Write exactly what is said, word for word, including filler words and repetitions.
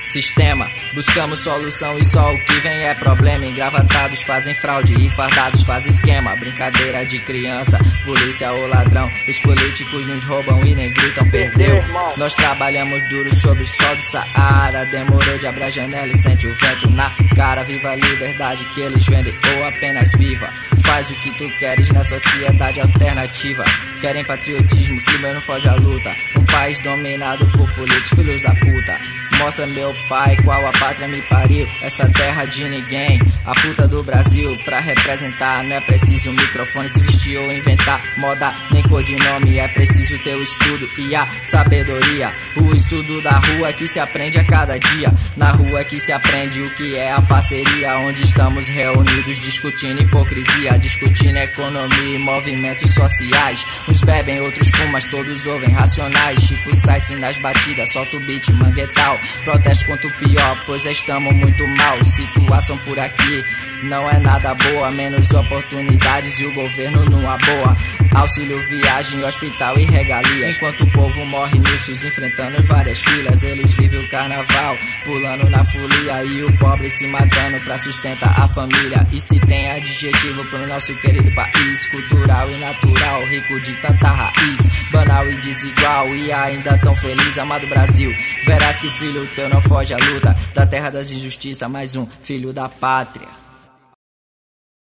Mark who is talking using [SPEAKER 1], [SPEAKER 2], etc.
[SPEAKER 1] sistema. Buscamos solução e só o que vem é problema. Engravatados fazem fraude e fardados fazem esquema. Brincadeira de criança, polícia ou ladrão. Os políticos nos roubam e nem gritam perdeu. Nós trabalhamos duro sob o sol do Saara. Demorou de abrir a janela e sente o vento na cara. Viva a liberdade que eles vendem ou apenas viva. Faz o que tu queres na sociedade alternativa. Querem patriotismo, filho, eu não foge à luta. Um país dominado por políticos, filhos da puta. Mostra meu pai qual a pátria me pariu. Essa terra de ninguém, a puta do Brasil. Pra representar não é preciso um microfone, se vestir ou inventar moda, nem codinome. É preciso ter o estudo e a sabedoria. O estudo da rua que se aprende a cada dia. Na rua que se aprende o que é a parceria. Onde estamos reunidos discutindo hipocrisia, discutindo economia e movimentos sociais. Uns bebem, outros fumam, todos ouvem racionais. Chico sai-se nas batidas, solta o beat manguetal. Protesto contra o pior, pois estamos muito mal. Situação por aqui não é nada boa. Menos oportunidades e o governo numa boa. Auxílio, viagem, hospital e regalia. Enquanto o povo morre inúteis, enfrentando várias filas. Eles vivem o carnaval, pulando na folia. E o pobre se matando pra sustentar a família. E se tem adjetivo pro nosso querido país, cultural e natural, rico de tanta raiz, banal e desigual, e ainda tão feliz, amado Brasil. Verás que o filho teu não foge à luta, da terra das injustiças, mais um filho da pátria.